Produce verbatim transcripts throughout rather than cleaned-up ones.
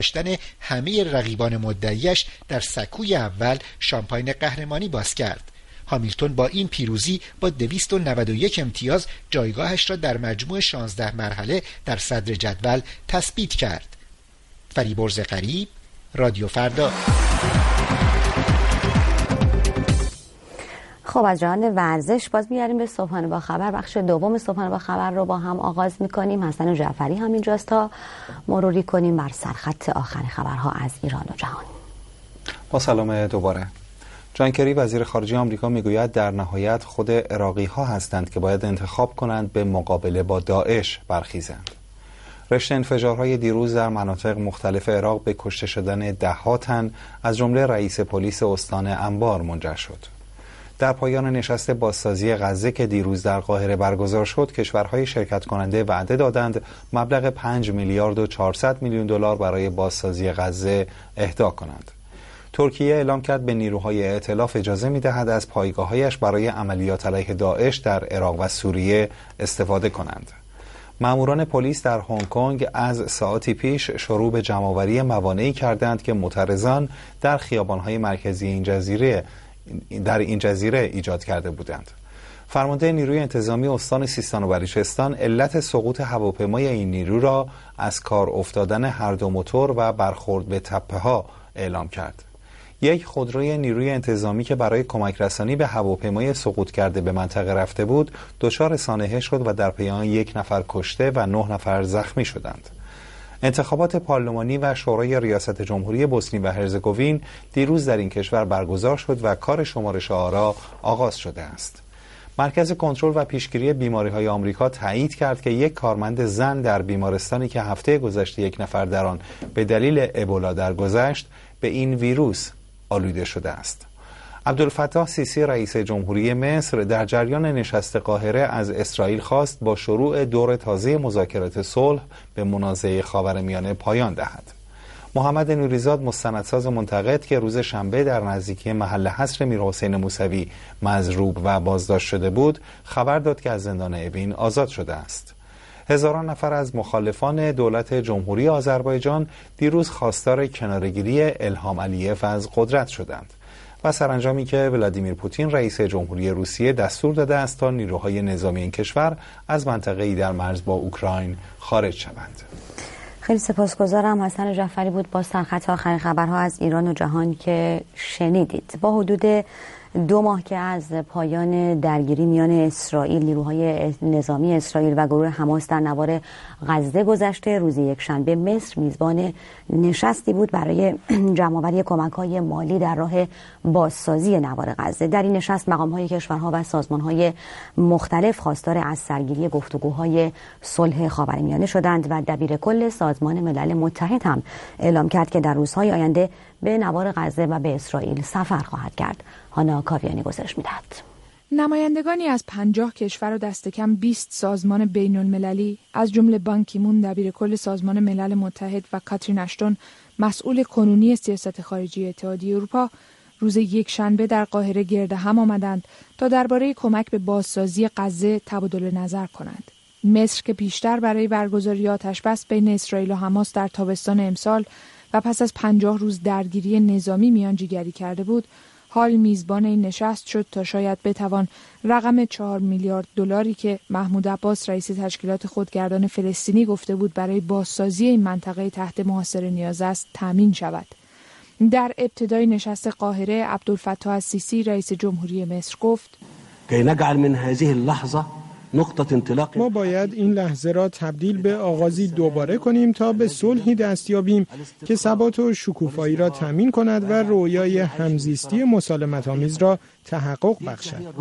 داشتن همه رقیبان مدعیش در سکوی اول شامپاین قهرمانی باز کرد. هامیلتون با این پیروزی با دویست و نود و یک امتیاز جایگاهش را در مجموع شانزده مرحله در صدر جدول تثبیت کرد. فریبرز غریب، رادیو فردا. خب از جهان ورزش باز میاریم به صبحانه با خبر. بخش دوم صبحانه با خبر رو با هم آغاز میکنیم. حسن جعفری هم اینجاست تا مروری کنیم بر سرخط آخر خبرها از ایران و جهان. با سلام دوباره. جان کری وزیر خارجه آمریکا میگوید در نهایت خود عراقی ها هستند که باید انتخاب کنند به مقابله با داعش برخیزند. رشته انفجارهای دیروز در مناطق مختلف عراق به کشته شدن ده‌ها تن از جمله رئیس پلیس استان انبار منجر شد. در پایان نشست بازسازی غزه که دیروز در قاهره برگزار شد، کشورهای شرکت کننده وعده دادند مبلغ پنج میلیارد و چهارصد میلیون دلار برای بازسازی غزه اهدا کنند. ترکیه اعلام کرد به نیروهای ائتلاف اجازه می‌دهد از پایگاه‌هایش برای عملیات علیه داعش در عراق و سوریه استفاده کنند. ماموران پلیس در هنگ کنگ از ساعاتی پیش شروع به جمع‌آوری موانعی کردند که معترضان در خیابان‌های مرکزی این جزیره در این جزیره ایجاد کرده بودند. فرمانده نیروی انتظامی استان سیستان و بلوچستان علت سقوط هواپیمای این نیرو را از کار افتادن هر دو موتور و برخورد به تپه‌ها اعلام کرد. یک خودروی نیروی انتظامی که برای کمک رسانی به هواپیمای سقوط کرده به منطقه رفته بود، دچار سانحه شد و در پی آن یک نفر کشته و نه نفر زخمی شدند. انتخابات پارلمانی و شورای ریاست جمهوری بوسنی و هرزگوین دیروز در این کشور برگزار شد و کار شمارش آرا آغاز شده است. مرکز کنترل و پیشگیری بیماری‌های آمریکا تایید کرد که یک کارمند زن در بیمارستانی که هفته گذشته یک نفر در آن به دلیل ابولا درگذشت به این ویروس آلوده شده است. عبدالفتاح سیسی رئیس جمهوری مصر در جریان نشست قاهره از اسرائیل خواست با شروع دور تازه مذاکرات صلح به منازعه خاورمیانه پایان دهد. محمد نوریزاد مستندساز منتقد که روز شنبه در نزدیکی محل حصر میرحسین موسوی مضروب و بازداشت شده بود، خبر داد که از زندان اوین آزاد شده است. هزاران نفر از مخالفان دولت جمهوری آذربایجان دیروز خواستار کناره‌گیری الهام علیف از قدرت شدند و سرانجامی که ولادیمیر پوتین رئیس جمهوری روسیه دستور داده است تا نیروهای نظامی این کشور از منطقه‌ای در مرز با اوکراین خارج شوند. خیلی سپاسگزارم. حسن جعفری بود با سرخط آخرین خبرها از ایران و جهان که شنیدید. با حدود دو ماه که از پایان درگیری میان اسرائیل، نیروهای نظامی اسرائیل و گروه حماس در نوار غزه گذشته، روز یکشنبه مصر میزبان نشستی بود برای جمع‌آوری کمک‌های مالی در راه بازسازی نوار غزه. در این نشست مقام‌های کشورها و سازمان‌های مختلف خواستار از سرگیری گفتگوهای صلح خاورمیانه شدند و دبیرکل سازمان ملل متحد هم اعلام کرد که در روزهای آینده به نوار غزه و به اسرائیل سفر خواهد کرد. هانا کاویانی گزارش می‌دهد. نمایندگانی از پنجاه کشور و دست کم بیست سازمان بین المللی از جمله بان کی مون دبیرکل سازمان ملل متحد و کاترین اشتون مسئول کنونی سیاست خارجی اتحادیه اروپا روز یکشنبه در قاهره گرد هم آمدند تا درباره کمک به بازسازی غزه تبادل نظر کنند. مصر که پیشتر برای برگزاری آتش‌بس بین اسرائیل و حماس در تابستان امسال و پس از پنجاه روز درگیری نظامی میانجیگری کرده بود، حال میزبان این نشست شد تا شاید بتوان رقم چهار میلیارد دلاری که محمود عباس رئیس تشکیلات خودگردان فلسطینی گفته بود برای بازسازی این منطقه تحت محاصره نیاز است تامین شود. در ابتدای نشست قاهره عبدالفتاح السیسی رئیس جمهوری مصر گفت: کی نجعل من هذه اللحظه نقطه انطلاق. ما باید این لحظه را تبدیل به آغازی دوباره کنیم تا به صلحی دست یابیم که ثبات و شکوفایی را تامین کند و رویای همزیستی مسالمت‌آمیز را تحقق بخشد.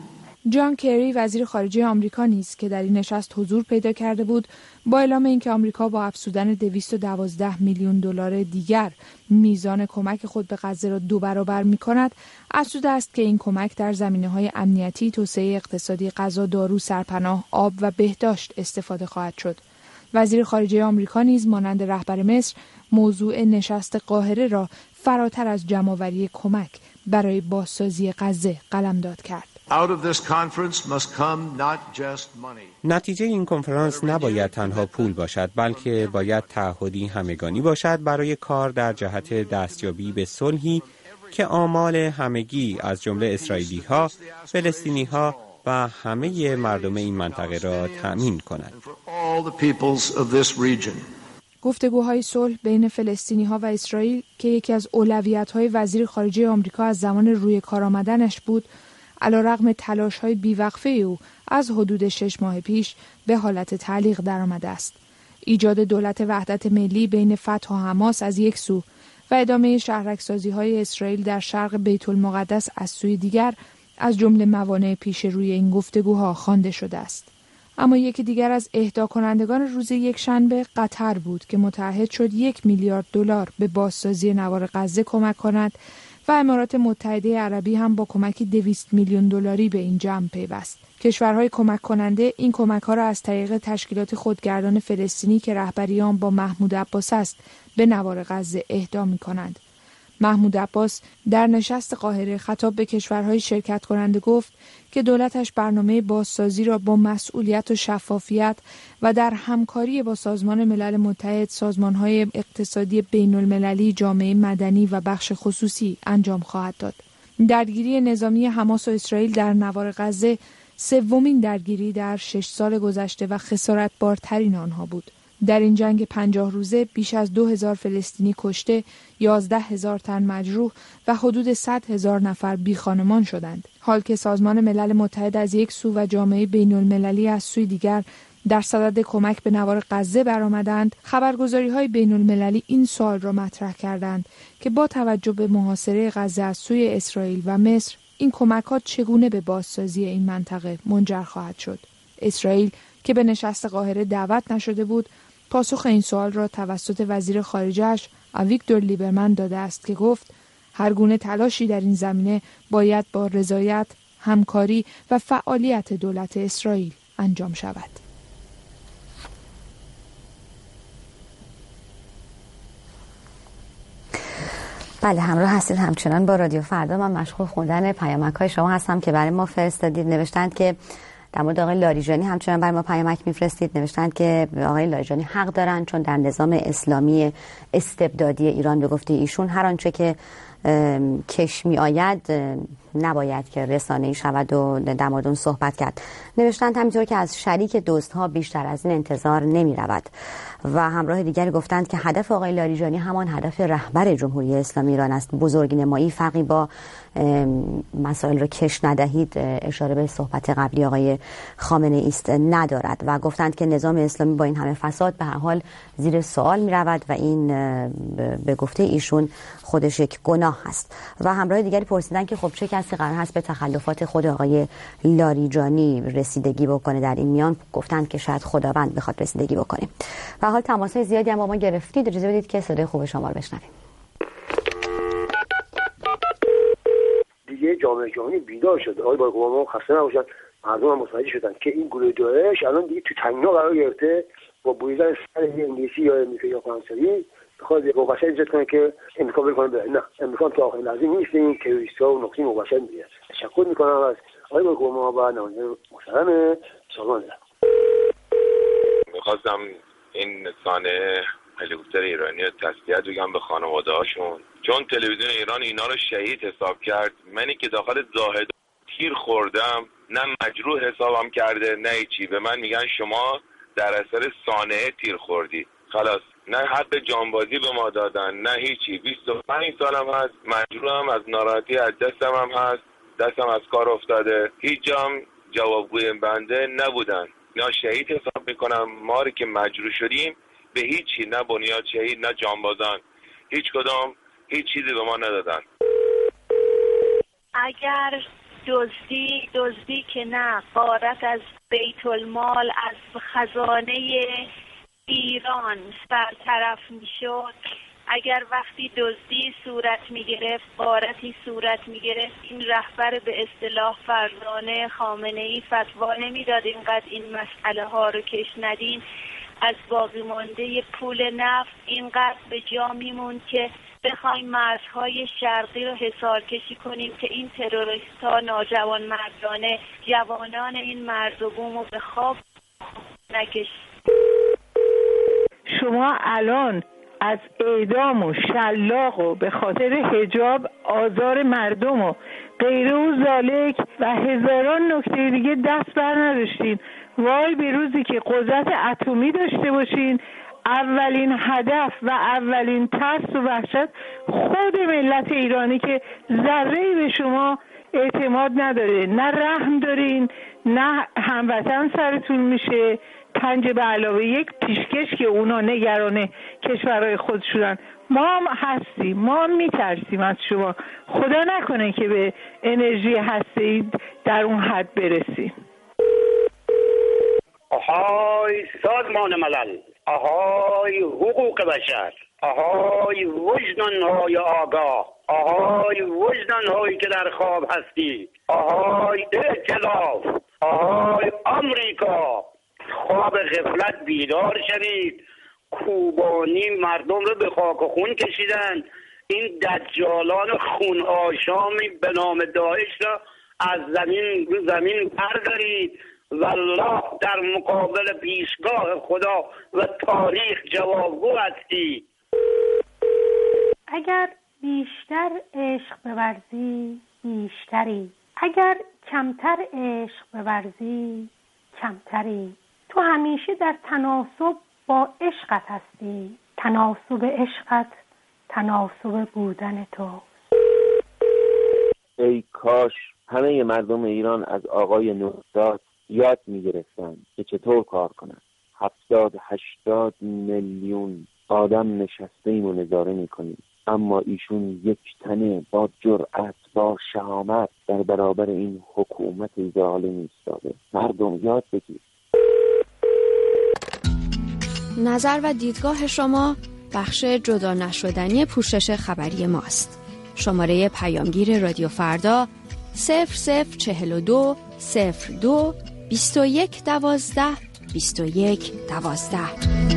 جان کری وزیر خارجه آمریکا نیز که در این نشست حضور پیدا کرده بود، با اعلام اینکه آمریکا با افزودن دویست و دوازده میلیون دلار دیگر میزان کمک خود به غزه را دو برابر می‌کند، افزوده است که این کمک در زمینه‌های امنیتی، توسعه اقتصادی، غذا، دارو، سرپناه، آب و بهداشت استفاده خواهد شد. وزیر خارجه آمریکا نیز مانند رهبر مصر موضوع نشست قاهره را فراتر از جمع‌آوری کمک برای بازسازی غزه قلمداد کرد. نتیجه این کنفرانس نباید تنها پول باشد، بلکه باید تعهدی همگانی باشد برای کار در جهت دستیابی به صلحی که آمال همگی از جمله اسرائیلی‌ها، فلسطینی‌ها و همه مردم این منطقه را تأمین کند. گفتگوهای صلح بین فلسطینی‌ها و اسرائیل که یکی از اولویت‌های وزیر خارجه آمریکا از زمان روی کار آمدنش بود، علیرغم تلاش‌های بیوقفه او از حدود شش ماه پیش به حالت تعلیق درآمده است. ایجاد دولت وحدت ملی بین فتح و حماس از یک سو و ادامه شهرک‌سازی‌های اسرائیل در شرق بیت المقدس از سوی دیگر از جمله موانع پیش روی این گفتگوها خوانده شده است. اما یکی دیگر از اهدا کنندگان روز یک شنبه قطر بود که متعهد شد یک میلیارد دلار به بازسازی نوار غزه کمک کند و امارات متحده عربی هم با کمکی دویست میلیون دلاری به این جمع پیوست. کشورهای کمک کننده این کمک‌ها را از طریق تشکیلات خودگردان فلسطینی که رهبری آن با محمود عباس است به نوار غزه اهدا می‌کنند. محمود عباس در نشست قاهره خطاب به کشورهای شرکت کننده گفت که دولتش برنامه بازسازی را با مسئولیت و شفافیت و در همکاری با سازمان ملل متحد، سازمانهای اقتصادی بین المللی، جامعه مدنی و بخش خصوصی انجام خواهد داد. درگیری نظامی حماس و اسرائیل در نوار غزه سومین درگیری در شش سال گذشته و خسارتبارترین آنها بود. در این جنگ پنجاه روزه بیش از دو هزار فلسطینی کشته، یازده هزار تن مجروح و حدود صد هزار نفر بی خانمان شدند. حال که سازمان ملل متحد از یک سو و جامعه بین المللی از سوی دیگر در صدد کمک به نوار غزه برآمدند، خبرگزاری‌های بین المللی این سوال را مطرح کردند که با توجه به محاصره غزه از سوی اسرائیل و مصر، این کمک‌ها چگونه به بازسازی این منطقه منجر خواهد شد. اسرائیل که به نشست قاهره دعوت نشده بود، پاسخ این سوال را توسط وزیر خارجه‌اش اویگدور لیبرمن داده است که گفت هر گونه تلاشی در این زمینه باید با رضایت، همکاری و فعالیت دولت اسرائیل انجام شود. بله، همراه هستید همچنان با رادیو فردا. من مشغول خوندن پیامک‌های شما هستم که برای ما فرستادید. نوشتند که در مورد آقای لاریجانی همچنان برای ما پیامک میفرستید. نوشتند که آقای لاریجانی حق دارن چون در نظام اسلامی استبدادی ایران به گفته ایشون هر آنچه که کش می آید نباید که رسانه‌ای شود و در مورد اون صحبت کرد. نوشتند همینطور که از شریک دوست‌ها بیشتر از این انتظار نمی رود. و همراه دیگری گفتند که هدف آقای لاریجانی همان هدف رهبر جمهوری اسلامی ایران است. بزرگنمایی فرقی با مسائل رو کش ندهید اشاره به صحبت قبلی آقای خامنه ای است ندارد و گفتند که نظام اسلامی با این همه فساد به هر حال زیر سوال می رود و این به گفته ایشون خودش یک گناه هست. و همراه دیگری پرسیدن که خب چه کسی قرار هست به تخلفات خود آقای لاریجانی رسیدگی بکنه در این میان؟ گفتند که شاید خداوند بخواد رسیدگی بکنه. و حال تماس‌های زیادی هم با ما گرفتید. اجازه بدید که صدای خوب شما رو بشنویم. دیگه جامعه جهانی بیدار شد. آقای باراک اوباما خسته نباشن، مردم هم متوجه شدن که این گروه داعش الان دیگه تو تنگنا قرار گرفته، با بریدن سر انگلیسی یا امریکایی یا فرانسوی بخواد مباشر ایجاد کنه که امریکا بکنه بره. نه، امریکا تا آخرین لحظه نیست این تروریست‌ها و نقطه مباشر میگه. تشکر میکنم از آقای باراک اوباما و نماینده محترم سازمان ملل. می‌خواستم این سانحه هلیکوپتر ایرانی رو تسلیت بگم به خانواده هاشون، چون تلویزیون ایران اینا رو شهید حساب کرد. منی که داخل زاهد تیر خوردم نه مجروح حسابم کرده نه هیچی، به من میگن شما در اثر سانحه تیر خوردی. خلاص، نه حق جانبازی به ما دادن نه هیچی. بیست و پنج سالم هست، مجروحم، از ناراحتی از دستم هم هست، دستم از کار افتاده، هیچ جام جوابگوی بنده نبودن. نه شهید حساب میکنم، ما رو که مجروح شدیم به هیچی، نه بنیاد شهید نه جانبازان، هیچ کدام هیچ چیزی به ما ندادن. اگر دزدی دزدی که نه، غارت از بیت المال، از خزانه ایران برطرف میشد، اگر وقتی دزدی صورت میگرفت، غارتی صورت میگرفت، این رهبر به اصطلاح فرزانه خامنه ای فتوا نمیداد اینقدر این مسئله ها رو کش ندین. از باقی مانده پول نفت اینقدر به جا میمون که بخوایم مرزهای شرقی رو حصار کشی کنیم که این تروریست ها ناجوان مردانه جوانان این مرز و بوم رو به خواب نکشید. شما الان از اعدام و شلاق و به خاطر حجاب آزار مردم و غیره و ذالک و هزاران نکته دیگه دست بر نداشتین. وای به روزی که قدرت اتمی داشته باشین، اولین هدف و اولین ترس و وحشت خود ملت ایرانی که ذره‌ای به شما اعتماد نداره، نه رحم دارین، نه هموطن سرتون میشه. پنج به علاوه یک پیشکش که اونا نگران کشورهای خودشونن. ما هم هستیم، ما هم میترسیم از شما. خدا نکنه که به انرژی هسته‌ای در اون حد برسیم. آهای سازمان ملل، آهای حقوق بشر، آهای وجدان‌های آگاه، آهای وجدان‌هایی که در خواب هستی، آهای ائتلاف، آهای آمریکا، خواب غفلت بیدار شوید. کوبانی مردم رو به خاک و خون کشیدن. این دجالان خون آشامی به نام داعش را از زمین رو زمین بردارید. والله در مقابل پیشگاه خدا و تاریخ جوابگو هستی. اگر بیشتر عشق بورزی بیشتری، اگر کمتر عشق بورزی کمتری. تو همیشه در تناسب با عشقت هستی. تناسب عشقت تناسب بودن تو. ای کاش همه مردم ایران از آقای نوزاد یاد میگرفتن که چطور کار کنن. هفتاد هشتاد میلیون آدم نشسته ایم و نظاره میکنیم، اما ایشون یک تنه با جرأت با شهامت در برابر این حکومت ظالم ایستاده. مردم یاد بگیر. نظر و دیدگاه شما بخش جدا نشدنی پوشش خبری ماست. شماره پیامگیر رادیو فردا صفر صفر چهل و دو صفر دو بیست و یک دوازده بیست و یک دوازده.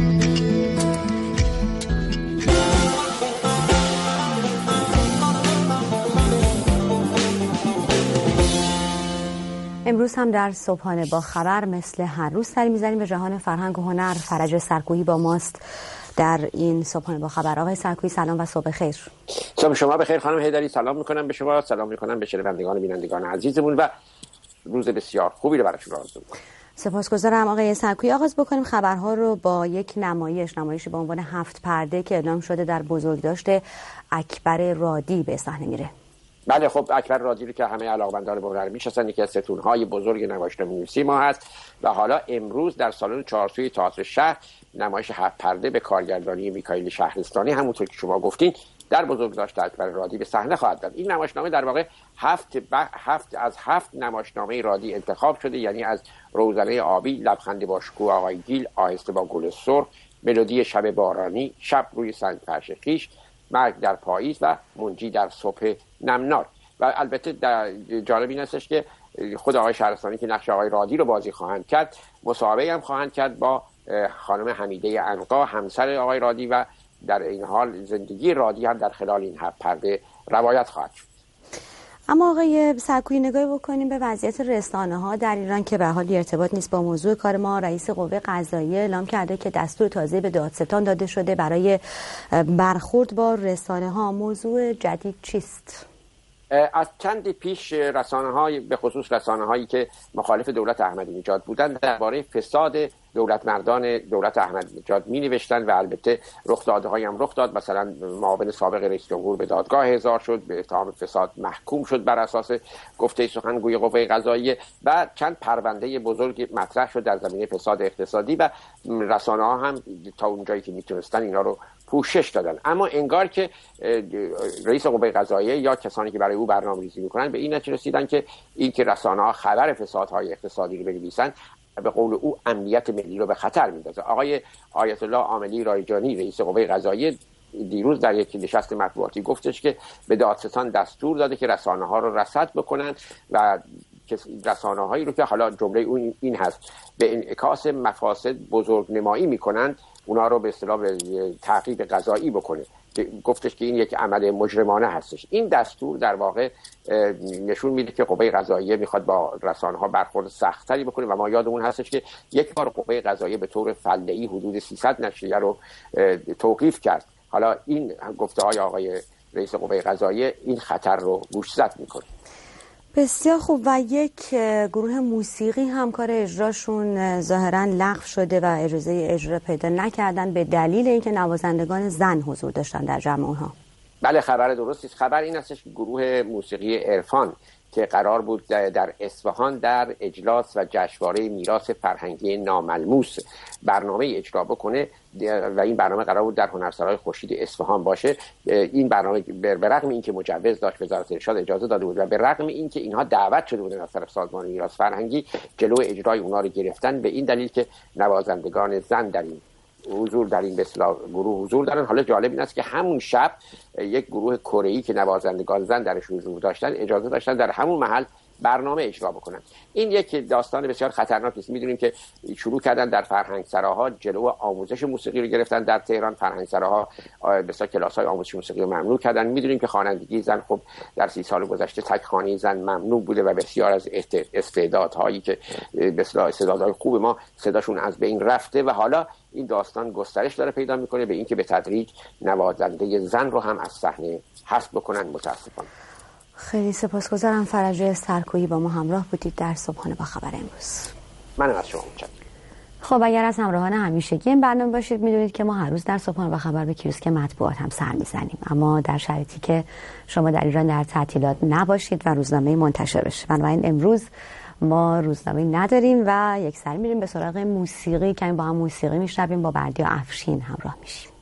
امروز هم در صبحانه با خبر مثل هر روز سری میزنیم به جهان فرهنگ و هنر. فرج سرکویی با ماست در این صبحانه با خبر. آقای سرکویی سلام و صبح خیر. صبح شما بخیر خانم حیدری. سلام میکنم به شما، سلام میکنم به شنوندگان و بینندگان عزیزمون و روز بسیار خوبی رو براتون آرزو میکنم. سپاسگزارم آقای سرکویی. آغاز بکنیم خبرها رو با یک نمایش نمایشی با عنوان هفت پرده که اعلام شده در بزرگداشت اکبر رادی به صحنه میره. بله خب اکبر رادی رو که همه علاقه‌مندان به هنر میشناسن، یکی از ستون‌های بزرگ نمایشنامه‌نویسی ما هست و حالا امروز در سالن چهارسوی تئاتر شهر نمایش هفت پرده به کارگردانی میکائیل شهرستانی همونطور که شما گفتین در بزرگداشت اکبر رادی به صحنه خواهد رفت. این نمایشنامه در واقع هفت, ب... هفت از هفت نمایشنامه رادی انتخاب شده، یعنی از روزنه آبی، لبخند با شکوه آقای گیل، آهسته با گل سرخ، ملودی شب بارانی، شب روی سنگ فرش خویش، مرگ در پاییز و منجی در صبح نمنار. و البته در جالب این هستش که خود آقای شهرستانی که نقش آقای رادی رو بازی خواهند کرد، مصاحبه هم خواهند کرد با خانم حمیده عنقا همسر آقای رادی و در این حال زندگی رادی هم در خلال این هفت پرده روایت خواهد شد. اما آقای سرکویی نگاهی بکنیم به وضعیت رسانه‌ها در ایران که به حال ارتباط نیست با موضوع کار ما. رئیس قوه قضاییه اعلام کرده که دستور تازه به دادستان داده شده برای برخورد با رسانه‌ها. موضوع جدید چیست؟ از چند پیش رسانه‌های به خصوص رسانه‌هایی که مخالف دولت احمدی نژاد بودند درباره فساد دولت مردان دولت احمدی نژاد می‌نوشتند و البته رخداده‌هایی هم رخ داد. مثلا معاون سابق رئیس جمهور به دادگاه احضار شد، به اتهام فساد محکوم شد بر اساس گفته سخنگوی قوه قضاییه و چند پرونده بزرگ مطرح شد در زمینه فساد اقتصادی و رسانه‌ها هم تا اونجایی که میتونستن اینا رو پوشش دادن. اما انگار که رئیس قوه قضاییه یا کسانی که برای او برنامه‌ریزی میکنن به این نتیجه رسیدن که این که رسانه‌ها خبر فسادهای اقتصادی رو بنویسن به قول او امنیت ملی رو به خطر میندازه. آقای آیت الله عاملی رایجانی رئیس قوه قضاییه دیروز در یک نشست مطبوعاتی گفتش که به دادستان دستور داده که رسانه‌ها رو رصد بکنن و رسانه‌هایی رو که حالا جمله اون این هست به انعکاس مفاسد بزرگنمایی میکنند، اونا رو به اصطلاح به تعقیب قضایی بکنه. گفتش که این یک عمل مجرمانه هستش. این دستور در واقع نشون میده که قوه قضاییه میخواد با رسانه‌ها برخورد سخت‌تری بکنه و ما یادمون هستش که یک بار قوه قضاییه به طور فله‌ای حدود سیصد نشریه رو توقیف کرد. حالا این گفته‌های آقای رئیس قوه قضاییه این خطر رو گوشزد میکنه. بسیار خوب. و یک گروه موسیقی هم کار اجراشون ظاهراً لغو شده و اجازه اجرا پیدا نکردن به دلیل اینکه نوازندگان زن حضور داشتن در جمع اونها. بله خبر درستی است. خبر این هستش که گروه موسیقی عرفان که قرار بود در اصفهان در اجلاس و جشنواره میراث فرهنگی ناملموس برنامه اجرا بکنه و این برنامه قرار بود در هنرسرای خورشید اصفهان باشه، این برنامه به رغم اینکه مجوز داشت وزارت ارشاد اجازه داده بود و به رغم اینکه اینها دعوت شده بودن از طرف سازمان میراث فرهنگی، جلو اجرای اونها رو گرفتن به این دلیل که نوازندگان زن در این حضور در این به اصطلاح گروه حضور دارن. حالا جالب این است که همون شب یک گروه کره‌ای که نوازندگان زن درش حضور داشتن اجازه داشتن در همون محل برنامه اجرا بکنن. این یک داستان بسیار خطرناکی است. میدونیم که شروع کردن در فرهنگسراها جلو آموزش موسیقی رو گرفتن. در تهران فرهنگسراها بسیار کلاس‌های آموزش موسیقی رو ممنوع کردن. میدونیم که خوانندگی زن خب در سی سال گذشته تک‌خوانی زن ممنوع بوده و بسیار از استعدادهایی که به اصطلاح استعدادهای خوب ما صداشون از بین رفته و حالا این داستان گسترش داره پیدا میکنه به اینکه به تدریج نوازنده زن رو هم از صحنه حذف بکنن. متاسفانه. خیلی سپاسگزارم. فرجه سرکویی با ما همراه بودید در صبحانه با خبر امروز. منم از شما متشکرم. خب اگر از همراهان همیشگی این برنامه باشید میدونید که ما هر روز در صبحانه با خبر به کیوسک مطبوعات هم سر میزنیم، اما در شرایطی که شما در ایران در تعطیلات نباشید و روزنامه منتشر بشه. بنابراین امروز ما روزنامه نداریم و یک سر میریم به سراغ موسیقی که با هم موسیقی میشنویم. با بردیا افشین همراه میشیم.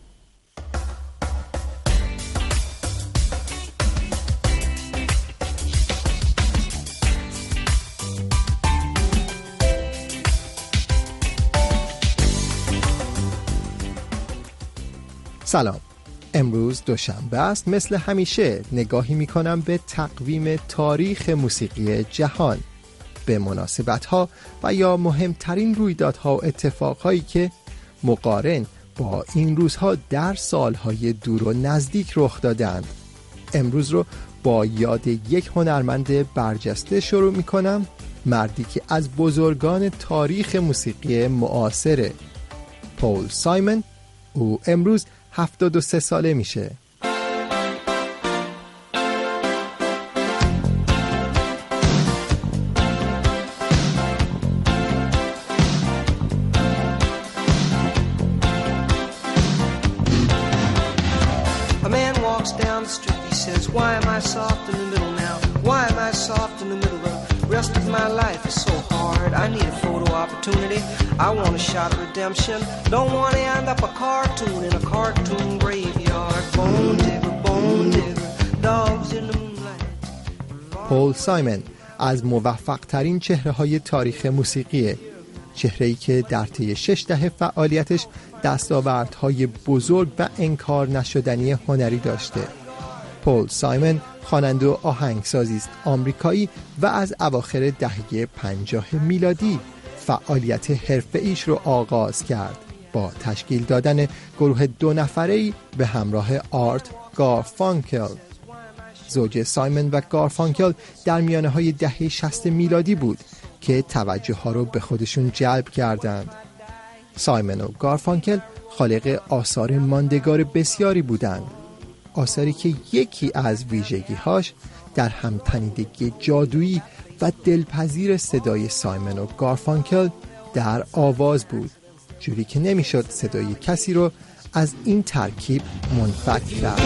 سلام. امروز دوشنبه است. مثل همیشه نگاهی میکنم به تقویم تاریخ موسیقی جهان، به مناسبت‌ها و یا مهمترین رویدادها و اتفاقهایی که مقارن با این روزها در سالهای دور و نزدیک رخ دادند. امروز رو با یاد یک هنرمند برجسته شروع میکنم، مردی که از بزرگان تاریخ موسیقی معاصره، پول سایمون. او امروز هفتاد و سه ساله میشه. Why am I soft in the middle now? Why am I soft in the middle? The rest of my life is so hard. I need a photo opportunity. I want a shot of redemption. Don't want to end up a cartoon in a cartoon graveyard. Bone digger, bone digger, dogs in the moonlight. پول سایمون از موفق ترین چهره های تاریخ موسیقیه، چهره‌ای که در طی شش دهه فعالیتش دستاوردهای بزرگ و انکار نشدنی هنری داشته. پول سایمون خواننده و آهنگسازی است آمریکایی و از اواخر دهه پنجاه میلادی فعالیت حرفه‌ایش رو آغاز کرد با تشکیل دادن گروه دو نفره‌ای به همراه آرت گارفانکل. زوج سایمون و گارفانکل در میانه‌های دهه شصت میلادی بود که توجه ها رو به خودشون جلب کردند. سایمون و گارفانکل خالق آثار ماندگار بسیاری بودند، آثاری که یکی از ویژگی‌هاش در همتنیدگی جادویی و دلپذیر صدای سایمون و گارفانکل در آواز بود، جوری که نمیشد صدای کسی رو از این ترکیب منفک کرد.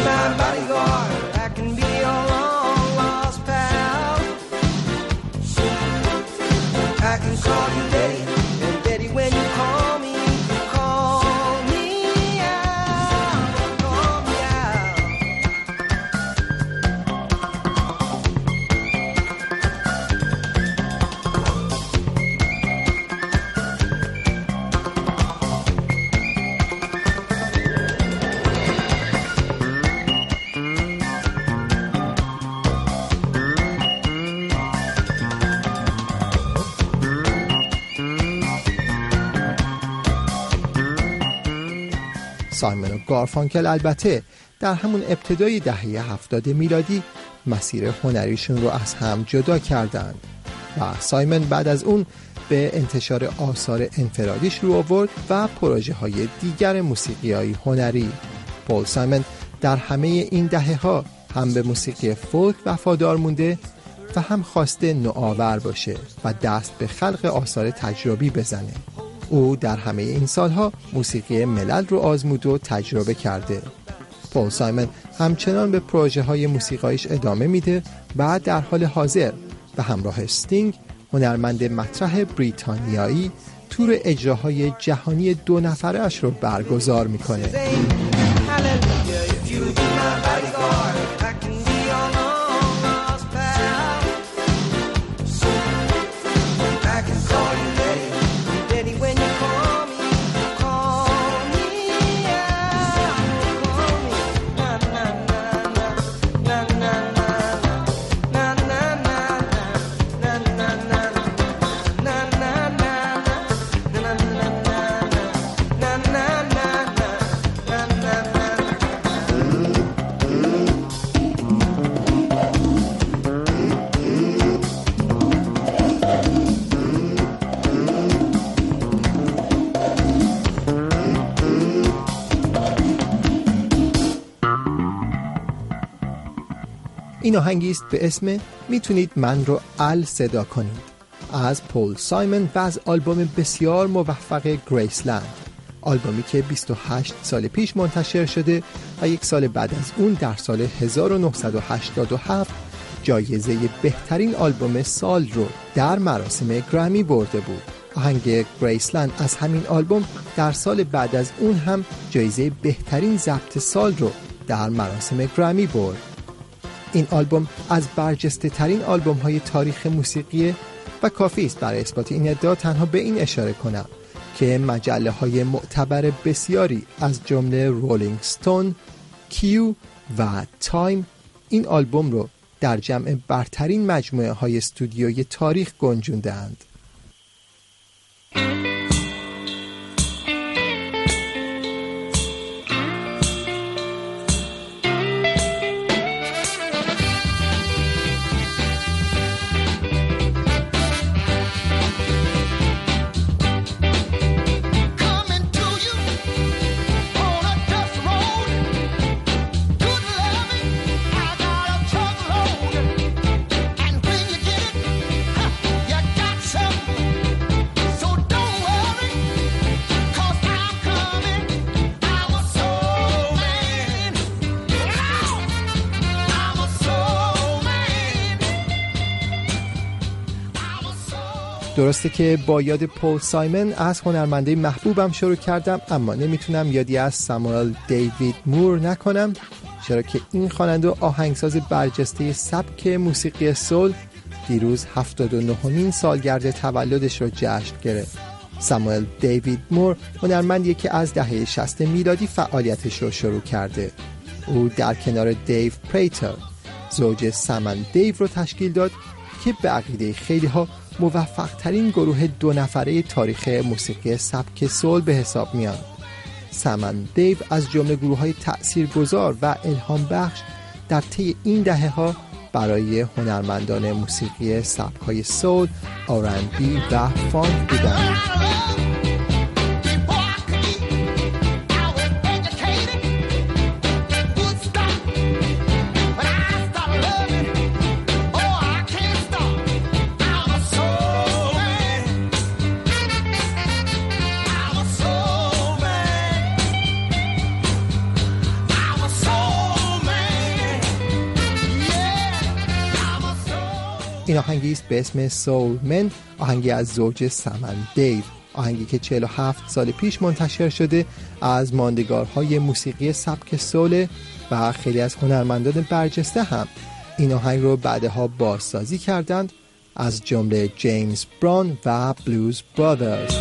سایمن و گارفانکل البته در همون ابتدای دهه هفتاد میلادی مسیر هنریشون رو از هم جدا کردند و سایمن بعد از اون به انتشار آثار انفرادیش رو آورد و پروژه های دیگر موسیقی های هنری. پول سایمن در همه این دهه ها هم به موسیقی فولک وفادار مونده و هم خواسته نوآور باشه و دست به خلق آثار تجربی بزنه. او در همه این سالها موسیقی ملل رو آزمود و تجربه کرده. پول سایمن همچنان به پروژه های موسیقایش ادامه میده و در حال حاضر به همراه استینگ، هنرمند مطرح بریتانیایی، تور اجراهای جهانی دو نفره اش رو برگزار میکنه. این آهنگی است به اسم میتونید من رو ال صدا کنید از پول سایمن و از آلبوم بسیار موفق گریسلند، آلبومی که بیست و هشت سال پیش منتشر شده و یک سال بعد از اون در سال هزار و نهصد و هشتاد و هفت جایزه بهترین آلبوم سال رو در مراسم گرمی برده بود. آهنگ گریسلند از همین آلبوم در سال بعد از اون هم جایزه بهترین ضبط سال رو در مراسم گرمی برد. این آلبوم از برجسته ترین آلبوم های تاریخ موسیقی و کافی است برای اثبات این ادعا تنها به این اشاره کنم که مجله های معتبر بسیاری از جمله رولینگ ستون، کیو و تایم این آلبوم رو در جمع برترین مجموعه های استودیوی تاریخ گنجونده‌اند. درسته که با یاد پول سایمن از هنرمنده محبوبم شروع کردم، اما نمیتونم یادی از ساموئل دیوید مور نکنم، چرا که این خواننده و آهنگساز برجسته سبک موسیقی سول دیروز هفتاد و نهمین سالگرد تولدش رو جشن گرفت. ساموئل دیوید مور هنرمندیه که از دهه شصت میلادی فعالیتش رو شروع کرده. او در کنار دیو پریتر زوج سامن دیو رو تشکیل داد که به عقیده خیلی ها موفق ترین گروه دو نفره تاریخ موسیقی سبک سول به حساب میاد. سامن دیو از جمله گروه های تأثیرگذار و الهام بخش در طی این دهه ها برای هنرمندان موسیقی سبک های سول، آر اند بی و فانک بودند. این آهنگی است به اسم سول من، آهنگی از زوج سامن دیو، آهنگی که چهل و هفت سال پیش منتشر شده، از ماندگارهای موسیقی سبک سول و خیلی از هنرمندان برجسته هم این آهنگ رو بعدها بازسازی کردند، از جمله جیمز براون و بلوز برادرز.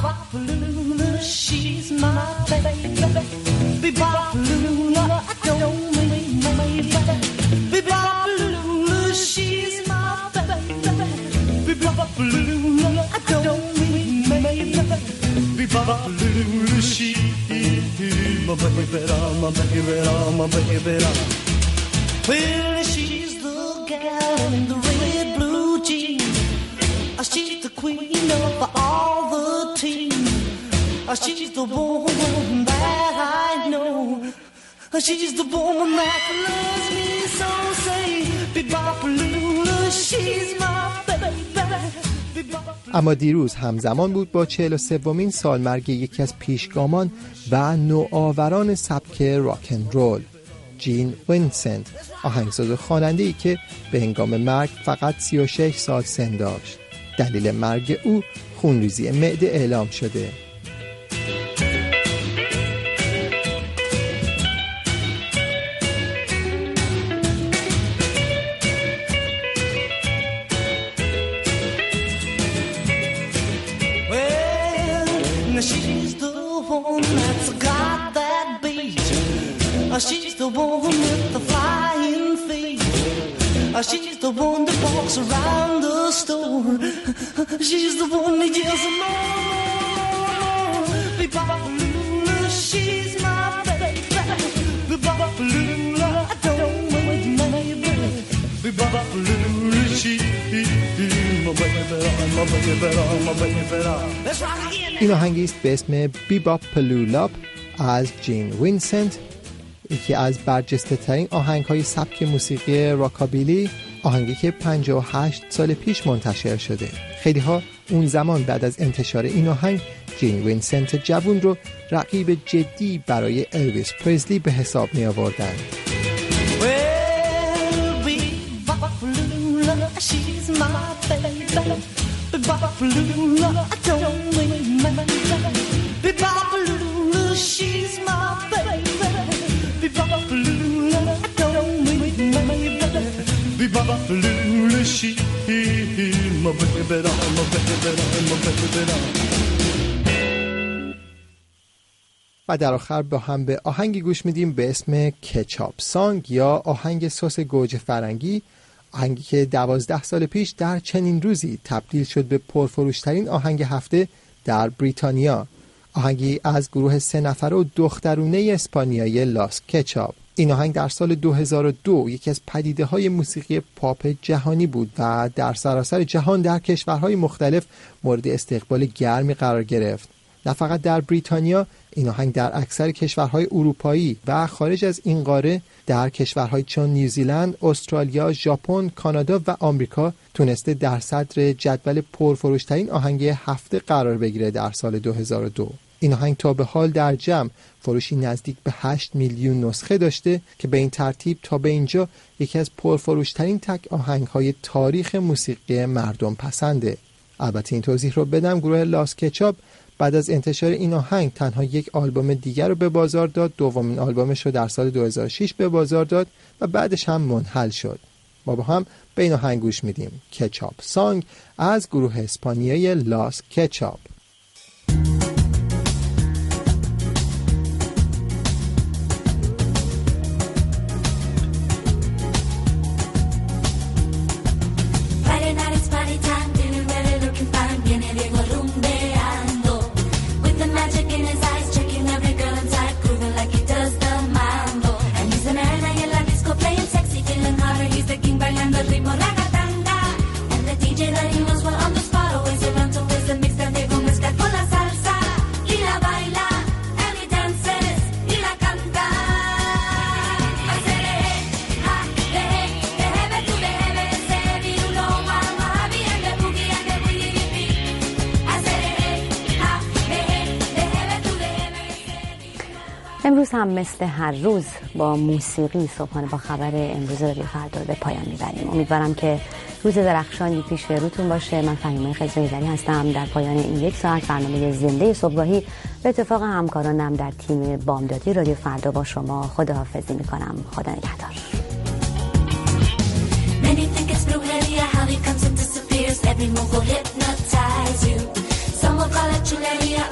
Bebop-a-lula, she's my baby. Bebop-a-lula, I don't mean my baby. Bebop-a-lula, she's my baby. Bebop-a-lula, I don't mean my baby. Bebop-a-lula, she's my baby, my baby, my baby. Well, she's the gal in the red blue jeans. She's the queen of all the team. She's the woman that I know. She's the woman that loves me so. Say, Bebop-a-lula, she's my baby. اما دیروز همزمان بود با چهل و سومین سالمرگ یکی از پیشگامان و نوآوران سبک راک اند رول، جین وینسنت، آهنگساز و خواننده‌ای که به هنگام مرگ فقط سی و شش سال سن داشت. دلیل مرگ او خونریزی معده اعلام شده. She's the one that's got that beat. She's the one with the flying feet. She's the one that walks around the store. She's the one that yells more, more, more. Bebop-a-lula, she's my baby. Bebop-a-lula, I don't want my baby. Bebop-a-lula, she's my baby, my baby, my baby. Let's rock again. این آهنگی است به اسم بیباپ-پلولاپ از جین وینسنت، یکی از برجسته ترین آهنگ های سبک موسیقی راکابیلی، آهنگی که پنجاه و هشت سال پیش منتشر شده. خیلی ها اون زمان بعد از انتشار این آهنگ جین وینسنت جوون رو رقیب جدی برای الویس پرزلی به حساب می آوردن. و در آخر با هم به آهنگی گوش میدیم به اسم کچاپ سانگ یا آهنگ سس گوجه فرنگی، آهنگی که دوازده سال پیش در چنین روزی تبدیل شد به پرفروشترین آهنگ هفته در بریتانیا. آهنگی از گروه سه نفره و دخترونه اسپانیایی لاس کچاپ. این آهنگ در سال دو هزار و دو یکی از پدیده‌های موسیقی پاپ جهانی بود و در سراسر جهان در کشورهای مختلف مورد استقبال گرمی قرار گرفت. نه فقط در بریتانیا، این آهنگ در اکثر کشورهای اروپایی و خارج از این قاره در کشورهای چون نیوزیلند، استرالیا، ژاپن، کانادا و آمریکا تونسته در صدر جدول پرفروشترین آهنگ هفته قرار بگیره در سال دو هزار و دو. این آهنگ تا به حال در جمع فروشی نزدیک به هشت میلیون نسخه داشته که به این ترتیب تا به اینجا یکی از پرفروشترین تک آهنگ‌های تاریخ موسیقی مردم پسنده. البته این توضیح رو بدم، گروه لاس کچاپ بعد از انتشار این آهنگ تنها یک آلبوم دیگر رو به بازار داد. دومین آلبومش رو در سال دو هزار و شش به بازار داد و بعدش هم منحل شد. ما با هم به این آهنگ گوش میدیم، کچاپ سانگ از گروه اسپانیایی لاس کچاپ. امروز هم مثل هر روز با موسیقی صبحانه با خبر امروز رادیو فردا به پایان میبریم. امیدوارم که روز درخشانی پیش روتون باشه. من فهیمه خضرایی‌زری هستم. در پایان این یک ساعت برنامه زنده صبحگاهی به اتفاق همکارانم در تیم بامدادی رادیو فردا با شما خداحافظی میکنم. خدا نگهدار. Many think it's blue, how he comes and disappears. Every move will hypnotize you. Some will call it chulería.